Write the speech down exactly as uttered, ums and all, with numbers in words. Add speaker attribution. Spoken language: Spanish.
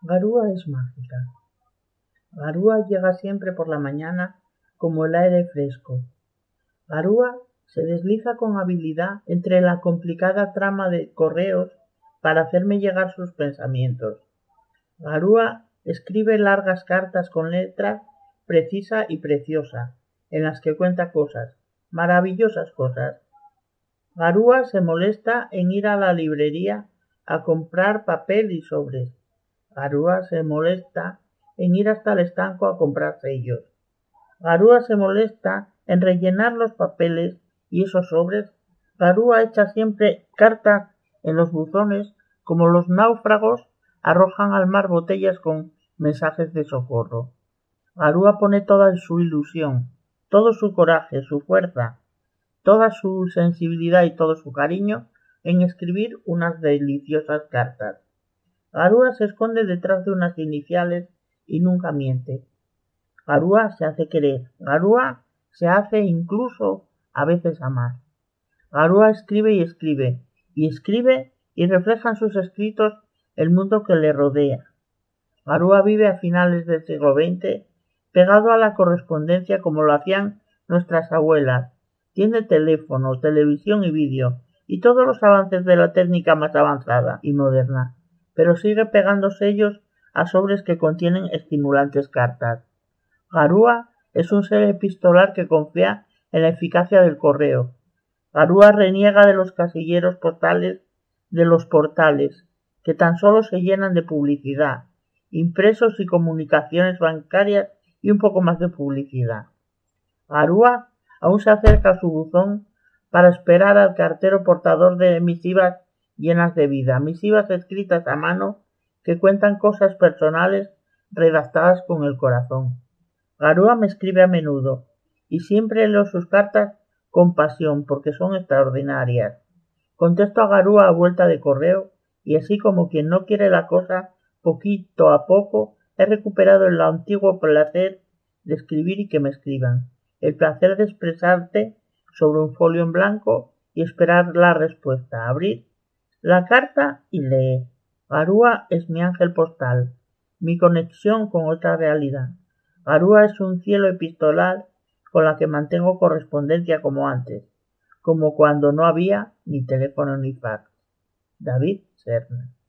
Speaker 1: Garúa es mágica. Garúa llega siempre por la mañana como el aire fresco. Garúa se desliza con habilidad entre la complicada trama de correos para hacerme llegar sus pensamientos. Garúa escribe largas cartas con letra precisa y preciosa, en las que cuenta cosas, maravillosas cosas. Garúa se molesta en ir a la librería a comprar papel y sobres. Garúa se molesta en ir hasta el estanco a comprar sellos. Garúa se molesta en rellenar los papeles y esos sobres. Garúa echa siempre cartas en los buzones como los náufragos arrojan al mar botellas con mensajes de socorro. Garúa pone toda su ilusión, todo su coraje, su fuerza, toda su sensibilidad y todo su cariño en escribir unas deliciosas cartas. Garúa se esconde detrás de unas iniciales y nunca miente. Garúa se hace querer. Garúa se hace incluso a veces amar. Garúa escribe y escribe, y escribe y refleja en sus escritos el mundo que le rodea. Garúa vive a finales del siglo veinte pegado a la correspondencia como lo hacían nuestras abuelas. Tiene teléfono, televisión y vídeo, y todos los avances de la técnica más avanzada y moderna, pero sigue pegando sellos a sobres que contienen estimulantes cartas. Garúa es un ser epistolar que confía en la eficacia del correo. Garúa reniega de los casilleros postales, de los portales, que tan solo se llenan de publicidad, impresos y comunicaciones bancarias y un poco más de publicidad. Garúa aún se acerca a su buzón para esperar al cartero portador de misivas llenas de vida, misivas escritas a mano que cuentan cosas personales redactadas con el corazón. Garúa me escribe a menudo y siempre leo sus cartas con pasión porque son extraordinarias. Contesto a Garúa a vuelta de correo y así como quien no quiere la cosa, poquito a poco he recuperado el antiguo placer de escribir y que me escriban, el placer de expresarte sobre un folio en blanco y esperar la respuesta, abrir la carta y leer. Garúa es mi ángel postal, mi conexión con otra realidad. Garúa es un cielo epistolar con la que mantengo correspondencia como antes, como cuando no había ni teléfono ni fax. David Serna.